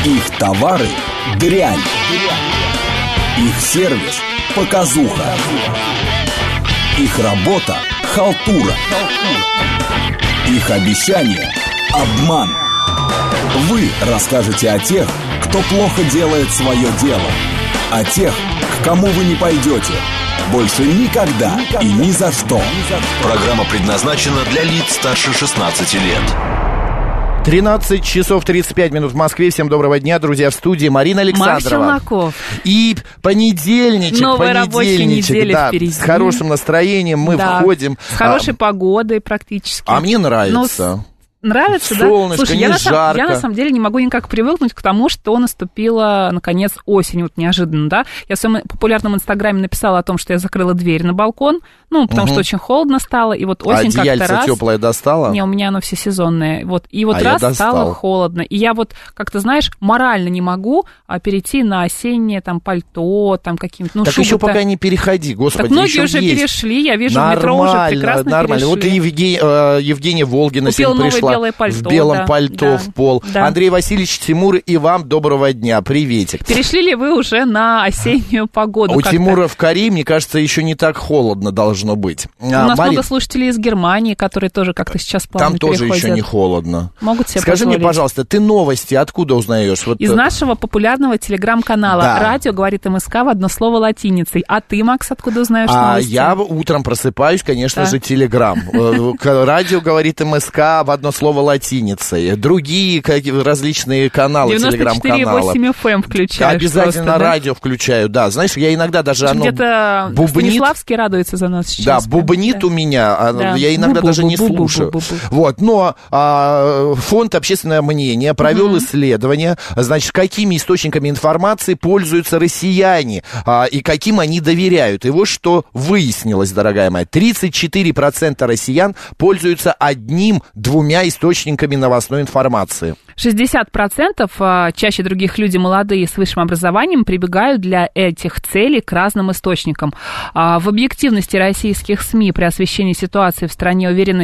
Их товары – дрянь. Их сервис – показуха. Их работа – халтура. Их обещания – обман. Вы расскажете о тех, кто плохо делает свое дело. О тех, к кому вы не пойдете. Больше никогда и ни за что. Программа предназначена для лиц старше 16 лет. 13 часов 35 минут в Москве. Всем доброго дня, друзья, в студии Марина Александрова. Марк Челноков. И понедельничек. Новая рабочая неделя да, впереди. С хорошим настроением мы входим. С хорошей погодой практически. А мне нравится. Нравится, солнышко, да? Слушай, не жарко. Я на самом деле не могу никак привыкнуть к тому, что наступила, наконец, осень, вот неожиданно, да? Я в своем популярном инстаграме написала о том, что я закрыла дверь на балкон, ну, потому что очень холодно стало, и вот осень как-то раз... Одеяльце тёплое достала? Не, у меня оно всесезонное, вот, и вот раз стало холодно, и я вот, как-то, знаешь, морально не могу перейти на осеннее, там, пальто, там, каким-то, ну, так шубу-то... еще пока не переходи, господи, так многие еще уже есть. перешли, я вижу, в метро уже прекрасно нормально. Вот и Евгения Волгина сегодня пришла. Пальто, в белом пальто в пол. Да. Андрей Васильевич, Тимур, и вам доброго дня. Приветик. Перешли ли вы уже на осеннюю погоду? У Тимура в Корее, мне кажется, еще не так холодно должно быть. У нас много слушателей из Германии, которые тоже как-то сейчас плавно переходят. Там тоже еще не холодно. Могут себе Скажи позволить. мне, пожалуйста, ты новости откуда узнаешь? Вот... Из нашего популярного телеграм-канала. Да. Радио говорит МСК в одно слово латиницей. А ты, Макс, откуда узнаешь новости? Я утром просыпаюсь, конечно же, телеграм. Радио говорит МСК в одно слово латиницей. Другие различные каналы, телеграм-каналы. 94,8 FM включаешь. Обязательно просто, радио включаю, да. Знаешь, я иногда даже где-то бубнит. Станиславский радуется за нас сейчас. Да, бубнит у меня, да. Я иногда даже не слушаю. Вот, но фонд «Общественное мнение» провел исследование, значит, какими источниками информации пользуются россияне и каким они доверяют. И вот что выяснилось, дорогая моя. 34% россиян пользуются одним-двумя источниками новостной информации. 60% чаще других люди молодые с высшим образованием прибегают для этих целей к разным источникам. В объективности российских СМИ при освещении ситуации в стране уверены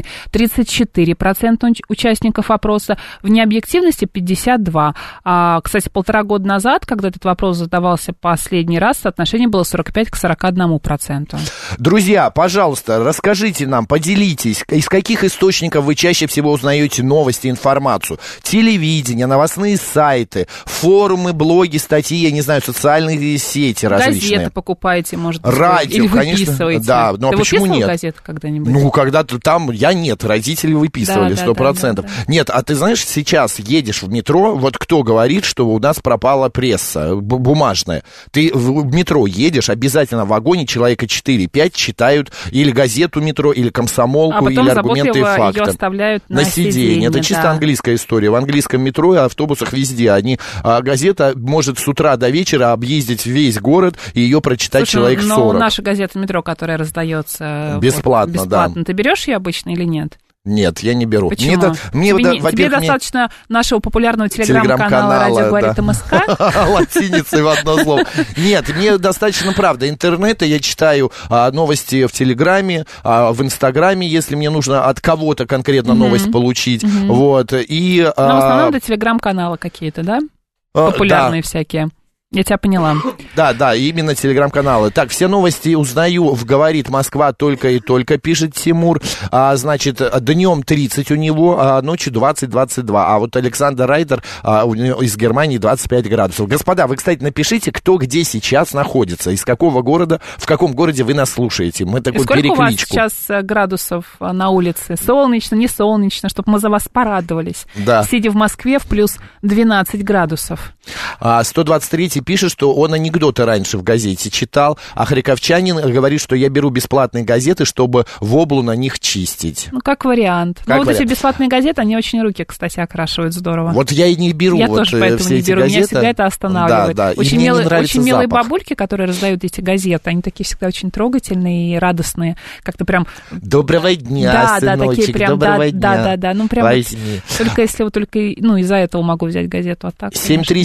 34% участников опроса, в необъективности 52%. Кстати, 1,5 года назад, когда этот вопрос задавался последний раз, соотношение было 45 к 41%. Друзья, пожалуйста, расскажите нам, поделитесь, из каких источников вы чаще всего узнаете новости, информацию. Телевидение, новостные сайты, форумы, блоги, статьи, я не знаю, социальные сети различные. Газеты покупаете, может быть. Радио, или конечно. выписываете. Да, но ты почему нет? Газеты когда-нибудь? Ну, когда-то там я нет, родители выписывали 100%. Да. Нет, а ты знаешь, сейчас едешь в метро, вот кто говорит, что у нас пропала пресса бумажная. Ты в метро едешь, обязательно в вагоне человека 4-5 читают или газету метро, или комсомолку, или аргументы и факты. Ее оставляют на сиденье. Это чисто английская история. В английском метро и автобусах везде. Газета может с утра до вечера объездить весь город и ее прочитать человек 40. Но наша газета метро, которая раздается бесплатно, да. Ты берешь ее обычно или нет? Нет, я не беру. Почему? Тебе достаточно нашего популярного телеграм-канала «Радио говорит МСК»? Латиницей в одно слово. Нет, мне достаточно, правда, интернета. Я читаю новости в Телеграме, в Инстаграме, если мне нужно от кого-то конкретно новость получить. Вот. Но в основном это телеграм-каналы какие-то, да? Популярные всякие. Я тебя поняла. Да, именно телеграм-каналы. Так, все новости узнаю в «Говорит Москва» только и только, пишет Тимур. Значит, днем 30 у него, а ночью 20-22. А вот Александр Райдер из Германии 25 градусов. Господа, вы, кстати, напишите, кто где сейчас находится, из какого города, в каком городе вы нас слушаете. Мы такую перекличку. Сколько у вас сейчас градусов на улице? Солнечно, не солнечно, чтобы мы за вас порадовались. Да. Сидя в Москве в плюс 12 градусов. 123 пишет, что он анекдоты раньше в газете читал, а харьковчанин говорит, что я беру бесплатные газеты, чтобы воблу на них чистить. Ну, как вариант. Вот эти бесплатные газеты, они очень руки, кстати, окрашивают здорово. Вот я и не беру я тоже поэтому не беру. Меня всегда это останавливает. Да. Очень милые бабульки, которые раздают эти газеты, они такие всегда очень трогательные и радостные. Как-то прям... Доброго дня, сыночек, такие прям, доброго дня. Да. Ну, прям только если только из-за этого могу взять газету. А так,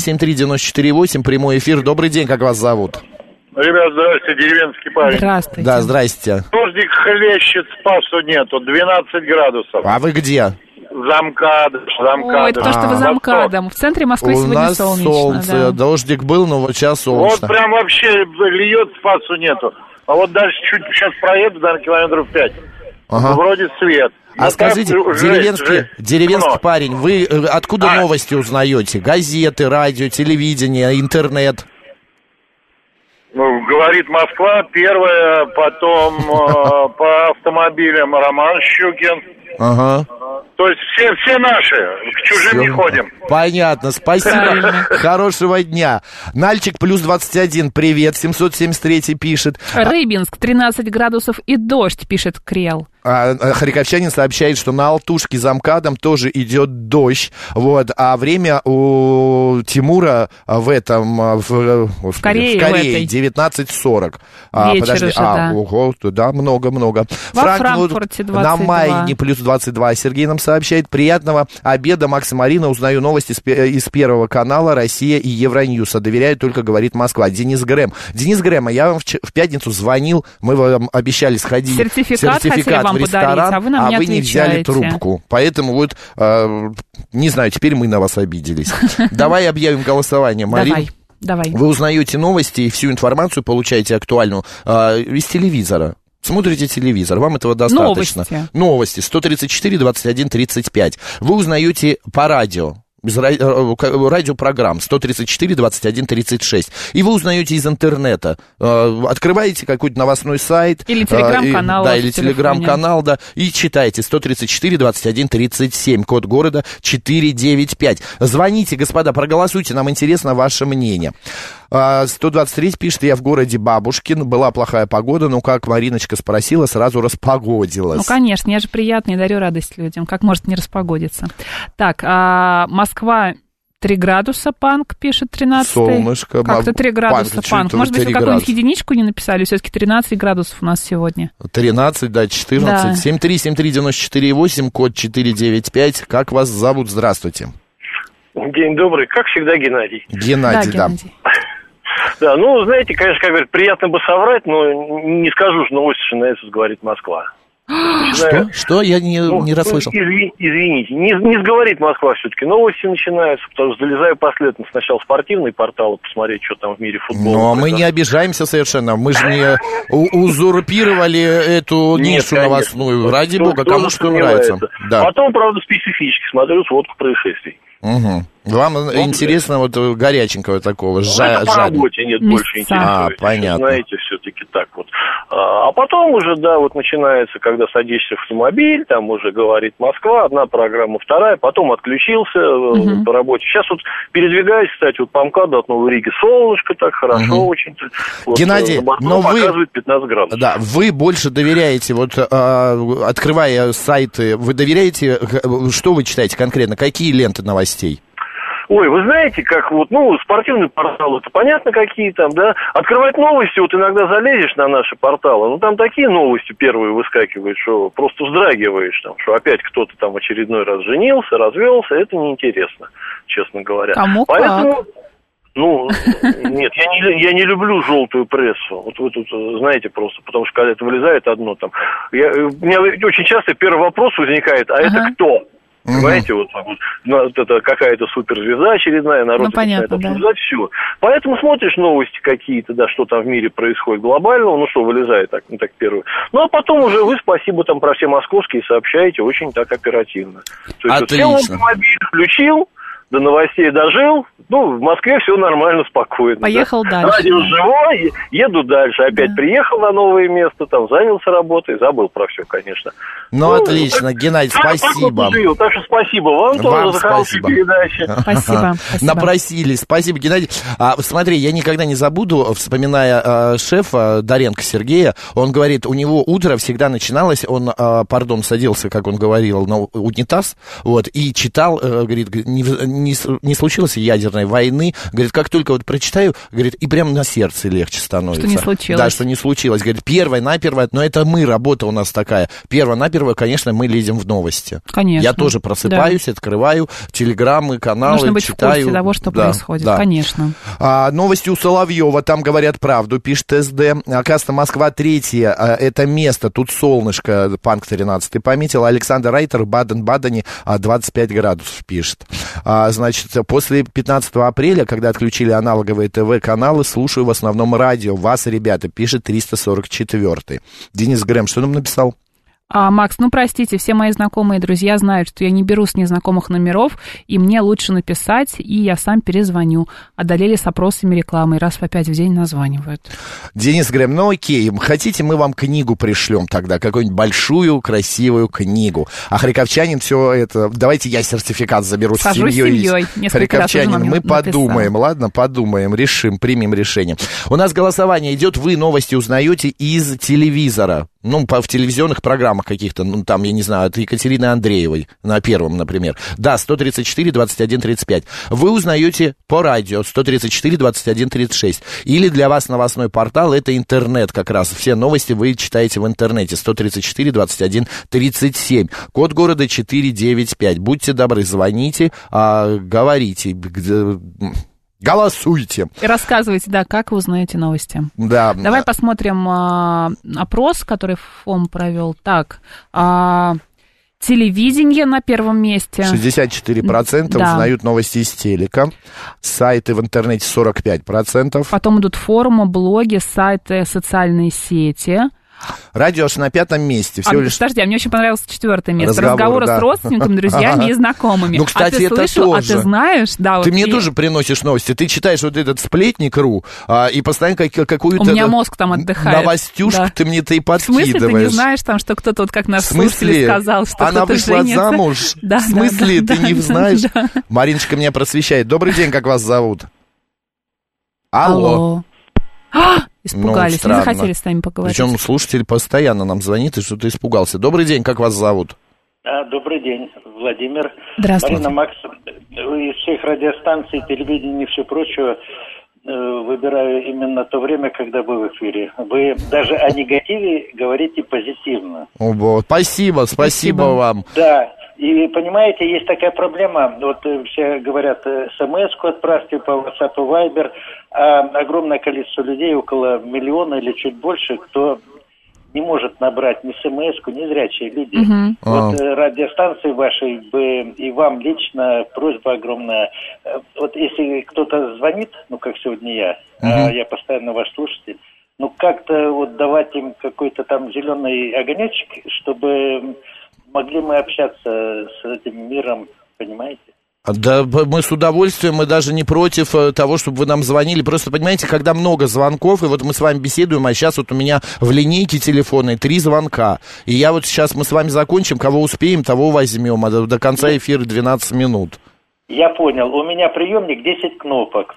7373948, прямой эфир. Добрый день, как вас зовут? Ребят, здрасте, деревенский парень. Здравствуйте. Да, здрасте. Дождик хлещет, спасу нету, 12 градусов. А вы где? Замкадыш. Ой, это то, что вы за МКАДом. В центре Москвы У сегодня нас солнечно. солнце, Да. дождик был, но вот сейчас Вот солнечно. прям вообще льет, спасу нету. А вот дальше чуть сейчас проеду, наверное, километров 5. Ага. Вроде свет. А Но скажите, там деревенский темно. парень, вы откуда новости узнаете? Газеты, радио, телевидение, интернет? Ну, говорит Москва, первая, потом по автомобилям Роман Щукин. Ага. То есть все наши, к чужим не ходим. Понятно, спасибо. Правильно. Хорошего дня. Нальчик плюс 21, привет, 773 пишет. Рыбинск, 13 градусов и дождь, пишет Крел. Харьковчанин сообщает, что на Алтушке за МКАДом тоже идет дождь. Вот, а время у Тимура в этом... В Корее, в этой. 19:40. Вечер уже, да. Ого, туда много-много. Во Франкфурте 22. На Майне плюс 22. Сергей нам сообщает. Приятного обеда, Макс и Марина. Узнаю новости из Первого канала «Россия» и Евроньюса. Доверяю, только говорит Москва. Денис Грэм. Денис Грэм, я вам в пятницу звонил. Мы вам обещали сходить. Сертификат хотели вам в ресторан, подарить, а вы нам не вы не взяли отвечаете. трубку. Поэтому вот, не знаю, теперь мы на вас обиделись. Давай объявим голосование, Марин. Давай. Вы узнаете новости и всю информацию получаете актуальную из телевизора. Смотрите телевизор, вам этого достаточно. Новости 134, 21, 35. Вы узнаете по радио. Без радиопрограмм 134, 21, 36. И вы узнаете из интернета. Открываете какой-то новостной сайт. Или телеграм-канал. Да, или телеграм-канал, да. И читайте 134, 21, 37. Код города 495. Звоните, господа, проголосуйте, нам интересно ваше мнение. 123 пишет, я в городе Бабушкин, была плохая погода, но, как Мариночка спросила, сразу распогодилась. Ну, конечно, я же приятный, дарю радость людям, как может не распогодиться. Так, Москва 3 градуса, Панк пишет 13. Солнышко. Как-то 3 градуса, Панк. Может быть, вы какую-нибудь единичку не написали, все-таки 13 градусов у нас сегодня. 13, да, 14. Да. 7373948, код 495. Как вас зовут? Здравствуйте. День добрый. Как всегда, Геннадий. Геннадий, да. Да, ну, знаете, конечно, как говорят, приятно бы соврать, но не скажу, что новости ШНС говорит Москва. Что? Я не расслышал. Извините, не сговорит Москва все-таки. Новости начинаются, потому что залезаю последовательно сначала в спортивный портал, посмотреть, что там в мире футбола. Но мы не обижаемся совершенно. Мы же не узурпировали эту нишу новостную. Ради бога, кому что нравится. Да. Потом, правда, специфически смотрю сводку происшествий. Угу. Вам интересно вот горяченького такого, по работе нет больше интересует. Понятно. Знаете, все-таки так вот. А потом уже, да, вот начинается, когда садишься в автомобиль, там уже говорит Москва, одна программа, вторая, потом отключился по работе. Сейчас вот передвигаюсь, кстати, вот по МКАДу от Новой Риги, солнышко так, хорошо очень. Вот, Геннадий, но вы... показывает 15 градусов. Да, вы больше доверяете, вот открывая сайты, вы доверяете, что вы читаете конкретно, какие ленты новостей? Ой, вы знаете, как вот, спортивный портал, это понятно какие там, да. Открывать новости, вот иногда залезешь на наши порталы, там такие новости первые выскакивают, что просто вздрагиваешь, там, что опять кто-то там в очередной раз женился, развелся, это неинтересно, честно говоря. Кому поэтому... как? Нет, я не люблю желтую прессу. Вот вы тут знаете просто, потому что когда это вылезает одно там. У меня очень часто первый вопрос возникает, это кто? Понимаете, вот это какая-то суперзвезда очередная, народ начинает обсуждать все. Поэтому смотришь новости какие-то, да, что там в мире происходит глобального, вылезает так первый. А потом уже вы, спасибо, там про все московские сообщаете очень так оперативно. То есть отлично. Вот сел автомобиль, включил, до новостей дожил, в Москве все нормально, спокойно. Поехал дальше. Радио живое, еду дальше. Опять приехал на новое место, там занялся работой, забыл про все, конечно. Отлично, Геннадий, спасибо. Так что спасибо вам тоже за хорошие передачи. Спасибо. Напросились. Спасибо, Геннадий. Смотри, я никогда не забуду, вспоминая шефа Доренко Сергея, он говорит, у него утро всегда начиналось, он, садился, как он говорил, на унитаз, и читал, говорит, не случилось ядерной войны. Говорит, как только вот прочитаю, говорит, и прям на сердце легче становится. Что не случилось. Да, что не случилось. Говорит, первое-наперво, но это мы, работа у нас такая. Первое-наперво, конечно, мы лезем в новости. Конечно. Я тоже просыпаюсь, открываю телеграммы, каналы, нужно быть читаю. в курсе того, что происходит, конечно. Новости у Соловьева, там говорят правду, пишет СД. Оказывается, Москва 3-е, это место, тут солнышко, Панк 13-й пометил. Александр Райтер в Баден-Бадене 25 градусов пишет. Значит, после 15 апреля, когда отключили аналоговые ТВ-каналы, слушаю в основном радио. Вас, ребята, пишет 344-й. Денис Грэм, что нам написал? Макс, ну простите, все мои знакомые и друзья знают, что я не беру с незнакомых номеров, и мне лучше написать, и я сам перезвоню. Одолели с опросами рекламы, раз по 5 в день названивают. Денис Грэм, ну окей, хотите, мы вам книгу пришлем тогда, какую-нибудь большую, красивую книгу. А харьковчанин все это, давайте я сертификат заберу с семьей. Харьковчанин, мы подумаем, ладно, подумаем, решим, примем решение. У нас голосование идет, вы новости узнаете из телевизора. Ну, в телевизионных программах каких-то, ну, там, я не знаю, от Екатерины Андреевой на Первом, например. Да, 134-21-35. Вы узнаете по радио 134-21-36. Или для вас новостной портал, это интернет как раз. Все новости вы читаете в интернете. 134-21-37. Код города 495. Будьте добры, звоните, говорите, голосуйте. И рассказывайте, да, как вы узнаете новости. Да. Давай посмотрим опрос, который ФОМ провел. Так, телевидение на первом месте. 64% узнают новости из телека. Сайты в интернете 45%. Потом идут форумы, блоги, сайты, социальные сети. Радио аж на 5-м месте. Всего лишь... Подожди, мне очень понравилось 4-е место. Разговоры с родственниками, друзьями и знакомыми. Ну, кстати, ты это слышал, тоже. А ты знаешь? Да, ты вот мне тоже приносишь новости. Ты читаешь вот этот сплетник.ру и постоянно какую-то... У меня мозг там отдыхает. Новостюшку ты мне-то и подкидываешь. В смысле, ты не знаешь, там, что кто-то, вот как наш слушатель сказал, что она кто-то вышла женится? замуж? Да, в смысле, ты не знаешь? Да. Мариночка меня просвещает. Добрый день, как вас зовут? Алло. Испугались, не захотели с нами поговорить. Причем слушатель постоянно нам звонит, и что-то испугался. Добрый день, как вас зовут? Добрый день, Владимир. Здравствуйте. Марина, Макс, из всех радиостанций, телевидения и все прочего выбираю именно то время, когда вы в эфире. Вы даже о негативе говорите позитивно. Спасибо вам. Да. И, понимаете, есть такая проблема, вот все говорят, смс-ку отправьте по WhatsApp и Viber, а огромное количество людей, около миллиона или чуть больше, кто не может набрать ни смс-ку, ни зрячие люди. Вот радиостанции вашей бы и вам лично просьба огромная. Вот если кто-то звонит, ну, как сегодня я постоянно ваш слушатель, ну, как-то вот давать им какой-то там зеленый огонечек, чтобы... могли мы общаться с этим миром, понимаете? Да, мы с удовольствием, мы даже не против того, чтобы вы нам звонили. Просто, понимаете, когда много звонков, и вот мы с вами беседуем, а сейчас вот у меня в линейке телефонной 3 звонка. И я вот сейчас, мы с вами закончим, кого успеем, того возьмем, а до конца эфира 12 минут. Я понял. У меня приемник 10 кнопок,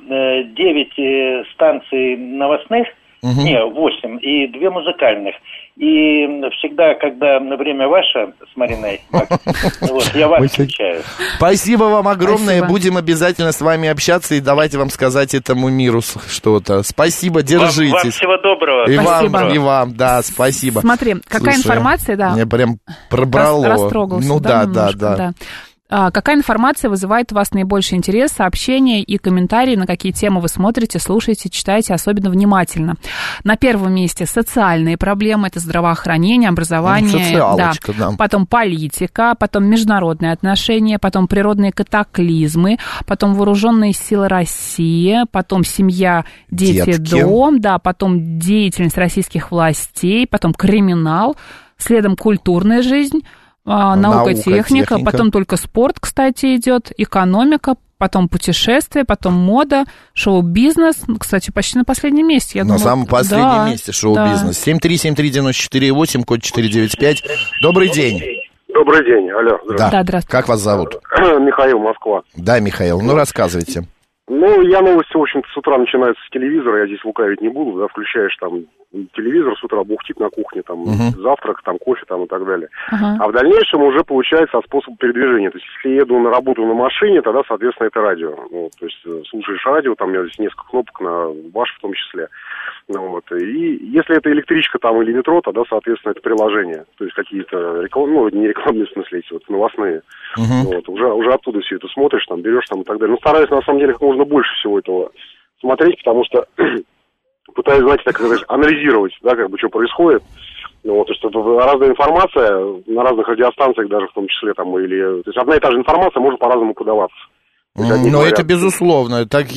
9 станций новостных, 8, и 2 музыкальных. И всегда, когда время ваше с Мариной, вот, я вас встречаю. Спасибо вам огромное. Спасибо. Будем обязательно с вами общаться и давайте вам сказать этому миру что-то. Спасибо, держитесь. Вам всего доброго. И вам, да, спасибо. Смотри, какая информация, да. Меня прям пробрало. Растрогался, ну да. Какая информация вызывает у вас наибольший интерес, сообщения и комментарии, на какие темы вы смотрите, слушаете, читаете особенно внимательно? На первом месте социальные проблемы, это здравоохранение, образование, да. Потом политика, потом международные отношения, потом природные катаклизмы, потом вооруженные силы России, потом семья, дети, дом, да, потом деятельность российских властей, потом криминал, следом культурная жизнь, наука, техника, потом только спорт, кстати, идет, экономика, потом путешествия, потом мода, шоу-бизнес. Кстати, почти на последнем месте. На самом последнем месте шоу-бизнес. 7373948, код 495. Добрый день. Добрый день, алло. Здравствуйте. Да, здравствуйте. Как вас зовут? Михаил, Москва. Да, Михаил, ну рассказывайте. Ну, я новости, в общем-то, с утра начинаются с телевизора, я здесь лукавить не буду, да, включаешь там телевизор, с утра бухтит на кухне, там, завтрак, там, кофе, там, и так далее. А в дальнейшем уже получается способ передвижения. То есть, если я еду на работу на машине, тогда, соответственно, это радио. Ну, то есть, слушаешь радио, там, у меня здесь несколько кнопок на ваш в том числе. Ну, вот. И если это электричка там или метро, тогда, соответственно, это приложение. То есть, какие-то не рекламные, в смысле, эти вот новостные. Вот. Уже оттуда все это смотришь, там, берешь там и так далее. Ну, стараюсь, на самом деле, как можно больше всего этого смотреть, потому что пытаюсь, знаете, так сказать, анализировать, да, как бы, что происходит. Ну, вот, то есть, это разная информация на разных радиостанциях даже в том числе, там, или... То есть, одна и та же информация может по-разному подаваться. Но это безусловно. Так,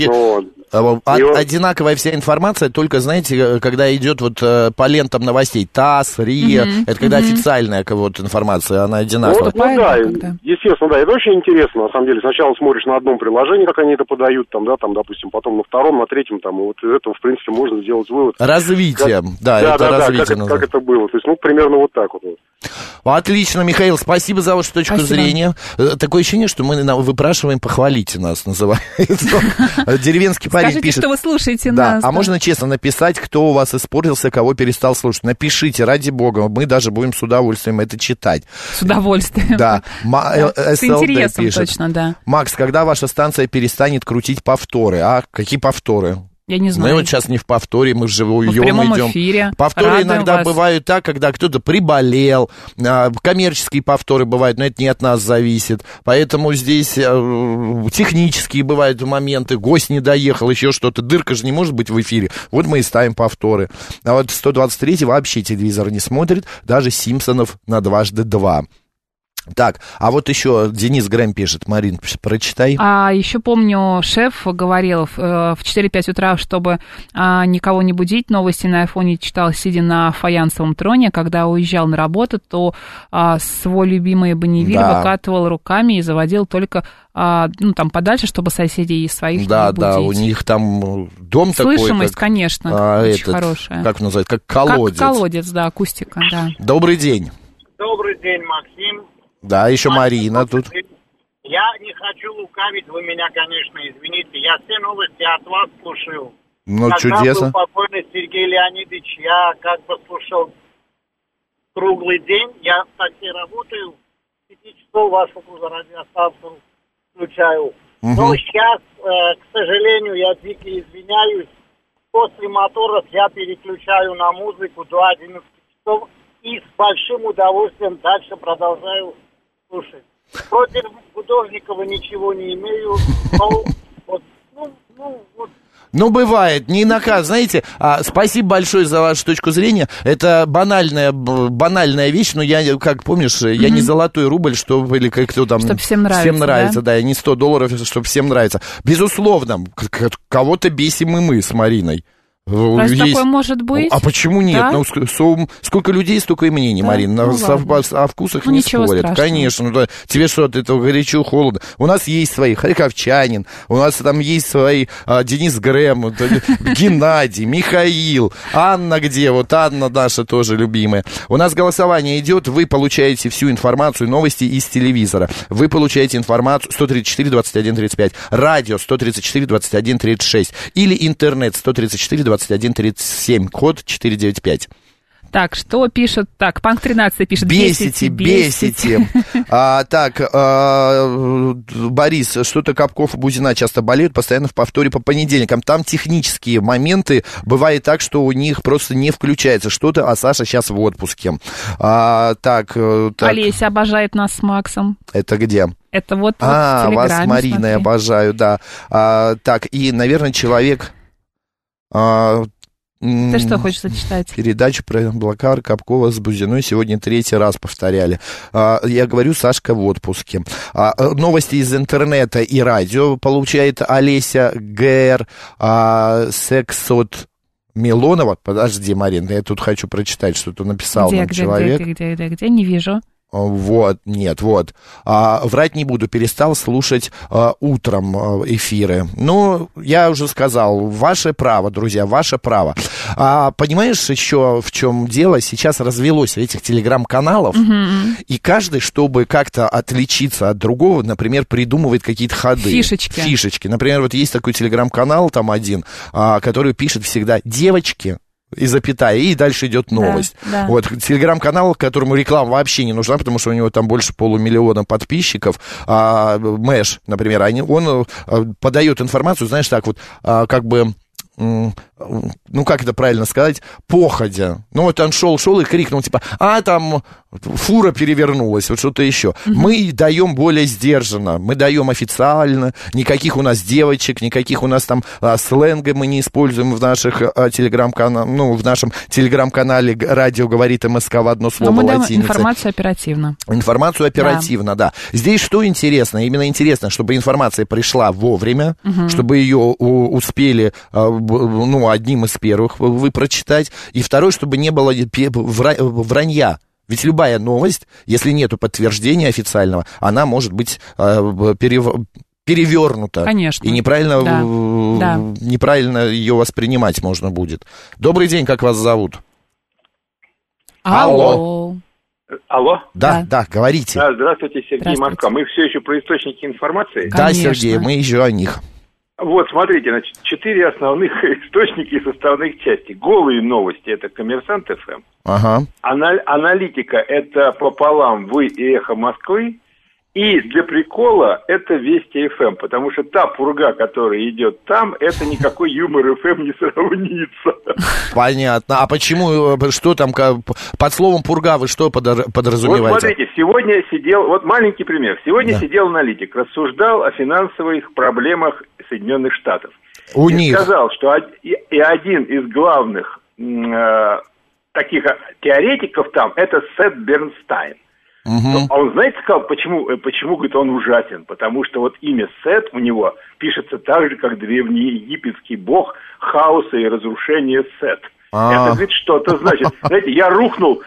одинаковая вся информация, только, знаете, когда идет вот по лентам новостей ТАСС, РИА, это когда официальная вот информация, она одинаковая. Ну да, естественно, да, это очень интересно, на самом деле. Сначала смотришь на одном приложении, как они это подают, там, да, там, допустим, потом на втором, на третьем, там, и вот из этого, в принципе, можно сделать вывод. Развитие, как это было. То есть, ну, примерно вот так вот. Отлично, Михаил, спасибо за вашу точку зрения. Такое ощущение, что мы выпрашиваем «похвалите нас», называется. Деревенский парень пишет. Скажите, что вы слушаете нас. А можно честно написать, кто у вас испортился, кого перестал слушать. Напишите, ради бога, мы даже будем с удовольствием это читать. С удовольствием. Да. С интересом точно, да. Макс, когда ваша станция перестанет крутить повторы? А какие повторы? Я не знаю. Мы вот сейчас не в повторе, мы в живьем идем. В прямом эфире. Повторы иногда бывают так, когда кто-то приболел, коммерческие повторы бывают, но это не от нас зависит. Поэтому здесь технические бывают моменты, гость не доехал, еще что-то, дырка же не может быть в эфире. Вот мы и ставим повторы. А вот 123-й вообще телевизор не смотрит, даже «Симпсонов» на 2x2. Так, а вот еще Денис Грэм пишет. Марин, прочитай. Еще помню, шеф говорил в 4-5 утра, чтобы никого не будить. Новости на айфоне читал, сидя на фаянсовом троне. Когда уезжал на работу, то свой любимый Бонневиль выкатывал руками и заводил только там подальше, чтобы соседей и своих не будить. Да, у них там дом такой. Слышимость, конечно, очень хорошая. Как называется? Как колодец. Как колодец, да, акустика, да. Добрый день. Добрый день, Максим. Да, еще Марина тут. Я не хочу лукавить, вы меня, конечно, извините. Я все новости от вас слушаю. Ну, когда чудесно. был покойный Сергей Леонидович, я как бы слушал круглый день. Я в такси работаю, 5 часов вашу радиостанцию включаю. Но сейчас, к сожалению, я дико извиняюсь, после моторов я переключаю на музыку до 11 часов и с большим удовольствием дальше продолжаю слушать. Против Художникова ничего не имею, но вот, Ну, бывает, не наказ. Знаете, спасибо большое за вашу точку зрения. Это банальная вещь, но я, как помнишь, я не золотой рубль, чтобы, или кто там... Чтобы всем нравится, да, не $100, чтобы всем нравится. Безусловно, кого-то бесим и мы с Мариной. Разве такое может быть? А почему нет? Да? Ну, сколько людей, столько и мнений, да? Марина. О вкусах не спорят. Страшного. Конечно. Ну, тебе что, от этого горячо, холодно? У нас есть свои Харьковчанин, у нас там есть свои Денис Грэм, Геннадий, Михаил, Анна где? Вот Анна наша тоже любимая. У нас голосование идет, вы получаете всю информацию, новости из телевизора. Вы получаете информацию 134-21-35, радио 134-21-36 или интернет 134-21-37, код 495. Так, что пишет? Так, Панк 13 пишет. Бесите. Борис, что-то Капков и Бузина часто болеют, постоянно в повторе по понедельникам. Там технические моменты. Бывает так, что у них просто не включается что-то, а Саша сейчас в отпуске. Так. Олеся обожает нас с Максом. Это где? Это вот в Телеграме. Вас с Мариной обожаю, да. Так, и, наверное, человек... Ты что хочешь зачитать? Передачу про Блакар, Капкова с Бузиной сегодня 3-й раз повторяли. Я говорю, Сашка в отпуске. Новости из интернета и радио получает Олеся ГР. Секс от Милонова. Подожди, Марина, я тут хочу прочитать, что тут написал нам человек. Где? Не вижу. Вот, нет, вот. Врать не буду, перестал слушать утром эфиры. Ну, я уже сказал, ваше право, друзья, ваше право. Понимаешь, еще в чем дело? Сейчас развелось этих телеграм-каналов, и каждый, чтобы как-то отличиться от другого, например, придумывает какие-то ходы. Фишечки. Например, вот есть такой телеграм-канал, там один, который пишет всегда «девочки», и запятая, и дальше идет новость. Да. Вот, телеграм-канал, которому реклама вообще не нужна, потому что у него там больше 500 000 подписчиков. Мэш, например, он подает информацию, знаешь, так вот, как бы... Ну, как это правильно сказать, походя. Ну, вот он шел и крикнул, типа, там фура перевернулась, вот что-то еще. Мы даем более сдержанно, мы даем официально, никаких у нас девочек, никаких у нас там сленга мы не используем в наших телеграм-каналах, ну, в нашем телеграм-канале «Радио говорит МСК» в одно слово латиницей. Но мы даем информацию оперативно. Информацию оперативно, да. Здесь что интересно? Именно интересно, чтобы информация пришла вовремя, чтобы ее успели, ну, одним из первых вы прочитать, и второе, чтобы не было вранья. Ведь любая новость, если нету подтверждения официального, она может быть перевернута. Конечно. И неправильно ее воспринимать можно будет. Добрый день, как вас зовут? Алло. Алло? Да, говорите. Здравствуйте, Сергей Москва. Мы все еще про источники информации? Да, Сергей, мы еще о них. Вот, смотрите, значит, 4 основных источника и составных части. Голые новости – это «Коммерсант ФМ». Ага. Аналитика – это пополам «Вы» и «Эхо Москвы». И для прикола это Вести ФМ, потому что та пурга, которая идет там, это никакой Юмор ФМ не сравнится. Понятно. А почему, что там, под словом пурга вы что подразумеваете? Вот смотрите, сегодня сидел, вот маленький пример. Сегодня сидел аналитик, рассуждал о финансовых проблемах Соединенных Штатов. У них. Сказал, что и один из главных таких теоретиков там, это Сет Бернстайн. А он, знаете, сказал, почему, говорит, он ужасен? Потому что вот имя Сет у него пишется так же, как древнеегипетский бог хаоса и разрушения Сет. Это, говорит, что-то значит. Знаете, я рухнул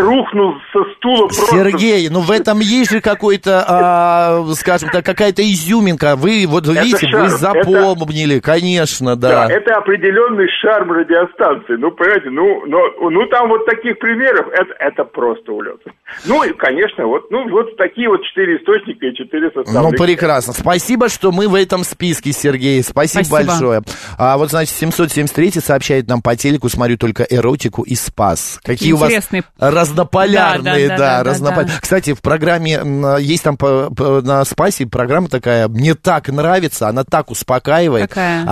со стула просто. Сергей, ну в этом есть же какой-то, скажем так, какая-то изюминка. Вы, вот видите, вы запомнили, конечно, да. Да, это определенный шарм радиостанции. Ну, понимаете, ну там вот таких примеров, это просто улет. Ну, и, конечно, вот такие вот 4 источника и 4 составных. Ну, прекрасно. Спасибо, что мы в этом списке, Сергей. Спасибо большое. Вот, значит, 773 сообщает нам по телеку, смотрю только эротику и спас. Какие у вас разнополярные, разнополярные. Кстати, в программе есть там на Спасе программа такая, мне так нравится, она так успокаивает.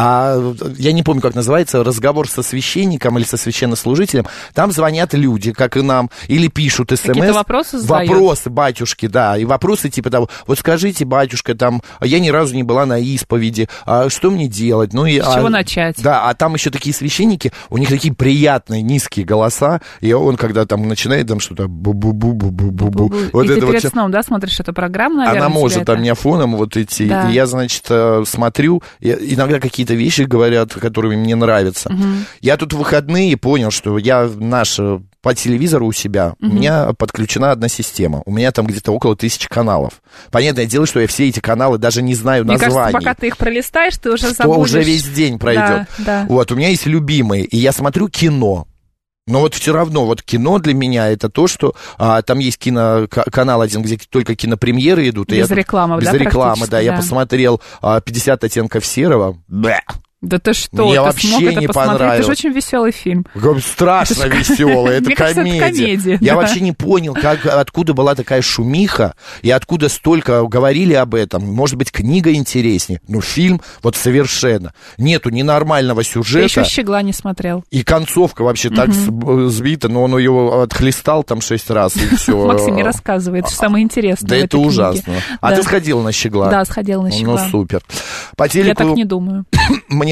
Я не помню, как называется, разговор со священником или со священнослужителем. Там звонят люди, как и нам, или пишут СМС. Какие-то вопросы задают? Вопросы, батюшки, да. И вопросы типа того, вот скажите, батюшка, там, я ни разу не была на исповеди, что мне делать? Ну, и, с чего начать? Да, а там еще такие священники, у них такие приятные низкие голоса, и он, когда там начинает там что-то бу-бу-бу-бу-бу-бу-бу. Вот и ты перед сном, да, смотришь эту программу, наверное? Она может там меня фоном вот идти, и я, значит, смотрю, иногда какие-то вещи говорят, которые мне нравятся. Я тут в выходные понял, что я по телевизору у себя, у меня подключена одна система. У меня там где-то около 1000 каналов. Понятное дело, что я все эти каналы даже не знаю названий. Мне кажется, пока ты их пролистаешь, ты уже забудешь. Что уже весь день пройдет. Да. Вот, у меня есть любимые, и я смотрю кино. Но вот все равно, вот кино для меня это то, что там есть канал один, где только кинопремьеры идут. Без рекламы, да? Без рекламы, да. Я посмотрел 50 оттенков серого. Да ты что, мне вообще не понравилось. Это же очень веселый фильм. Страшно веселый, это комедия. Я вообще не понял, откуда была такая шумиха, и откуда столько говорили об этом. Может быть, книга интереснее, но фильм вот совершенно. Нету ненормального сюжета. Ты еще «Щегла» не смотрел. И концовка вообще так сбита, но он ее отхлестал там 6 раз, и все. Максим не рассказывает, что самое интересное. Да это ужасно. А ты сходила на «Щегла»? Да, сходила на «Щегла». Ну, супер. По телеку... Я так не думаю. Мне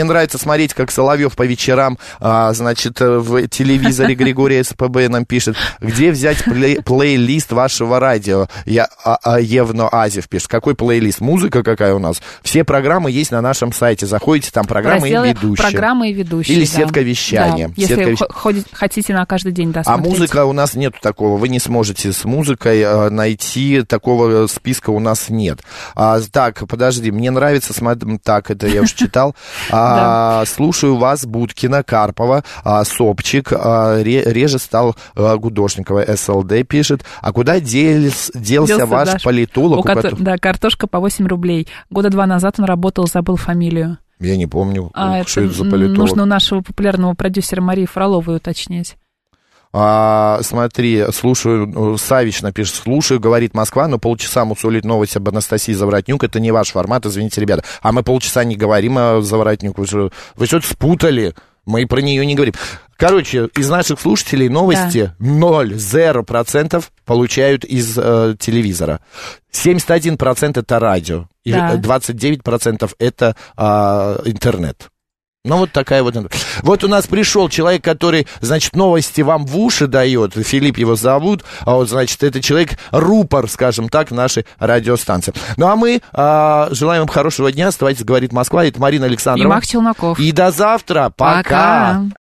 мне нравится смотреть, как Соловьев по вечерам, значит, в телевизоре Григорий СПБ нам пишет, где взять плейлист вашего радио? Евно Азев пишет. Какой плейлист? Музыка какая у нас? Все программы есть на нашем сайте. Заходите, там программы и ведущие. Программы и ведущие, или сетка вещания. Да. Если хотите на каждый день, да, смотреть. А музыка у нас нету такого. Вы не сможете с музыкой найти, такого списка у нас нет. Так, подожди, мне нравится, так, это я уже читал. Слушаю вас, Будкина, Карпова, Собчик, реже стал Гудошникова, СЛД пишет. А куда делся ваш политолог? Да, картошка по 8 рублей. Года 2 назад он работал, забыл фамилию. Я не помню, что это за политолог. Нужно у нашего популярного продюсера Марии Фроловой уточнить. Смотри, слушаю, Савич напишет, слушаю, говорит Москва, но полчаса мусолить новость об Анастасии Заворотнюк, это не ваш формат, извините, ребята. А мы полчаса не говорим о Заворотнюк, вы что-то спутали, мы про нее не говорим. Короче, из наших слушателей новости 0% получают из телевизора. 71% это радио, и 29% это интернет. Ну, вот такая вот. Вот у нас пришел человек, который, значит, новости вам в уши дает. Филипп его зовут. А вот, значит, это человек рупор, скажем так, в нашей радиостанции. Ну, а мы желаем вам хорошего дня. Оставайтесь, говорит Москва. Это Марина Александрова. И Мах Челноков. И до завтра. Пока.